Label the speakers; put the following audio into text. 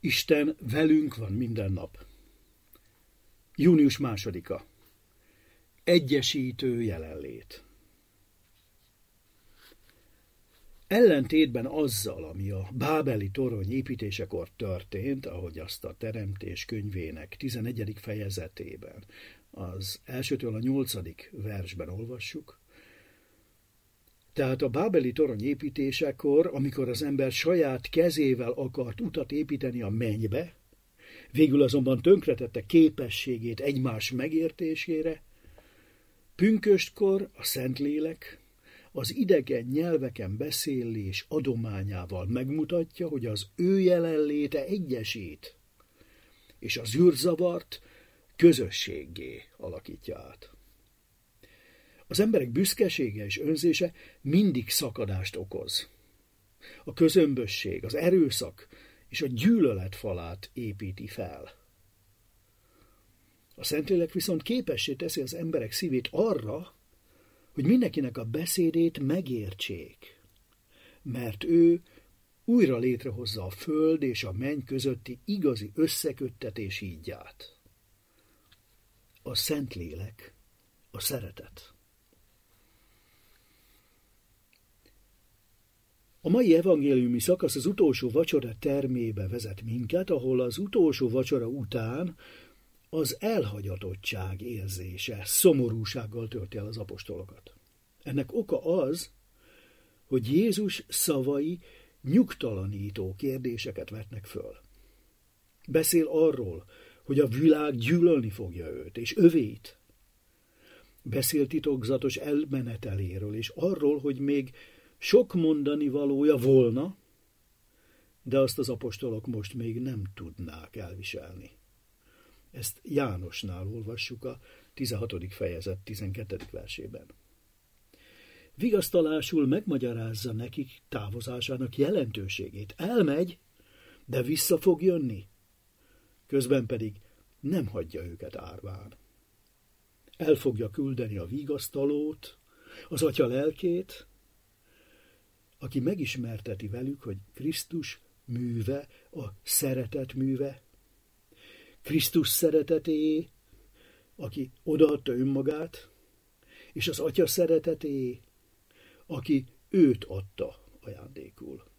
Speaker 1: Isten velünk van minden nap. Június 2. Egyesítő jelenlét. Ellentétben azzal, ami a bábeli torony építésekor történt, ahogy azt a Teremtés könyvének 11. fejezetében, az 1-től a 8. versben olvassuk, tehát a bábeli torony építésekor, amikor az ember saját kezével akart utat építeni a mennybe, végül azonban tönkretette képességét egymás megértésére, pünköstkor a Szentlélek az idegen nyelveken beszélés adományával megmutatja, hogy az ő jelenléte egyesít, és az űrzavart közösséggé alakítja át. Az emberek büszkesége és önzése mindig szakadást okoz. A közömbösség, az erőszak és a gyűlölet falát építi fel. A Szentlélek viszont képessé teszi az emberek szívét arra, hogy mindenkinek a beszédét megértsék, mert ő újra létrehozza a föld és a menny közötti igazi összeköttetés hídját. A Szentlélek a szeretet. A mai evangéliumi szakasz az utolsó vacsora termébe vezet minket, ahol az utolsó vacsora után az elhagyatottság érzése, szomorúsággal tölti el az apostolokat. Ennek oka az, hogy Jézus szavai nyugtalanító kérdéseket vetnek föl. Beszél arról, hogy a világ gyűlölni fogja őt, és övét. Beszél titokzatos elmeneteléről, és arról, hogy még sok mondani valója volna, de azt az apostolok most még nem tudnák elviselni. Ezt Jánosnál olvassuk a 16. fejezet 12. versében. Vigasztalásul megmagyarázza nekik távozásának jelentőségét. Elmegy, de vissza fog jönni. Közben pedig nem hagyja őket árván. El fogja küldeni a vigasztalót, az Atya lelkét, aki megismerteti velük, hogy Krisztus műve a szeretet műve, Krisztus szereteté, aki odaadta önmagát, és az Atya szereteté, aki őt adta ajándékul.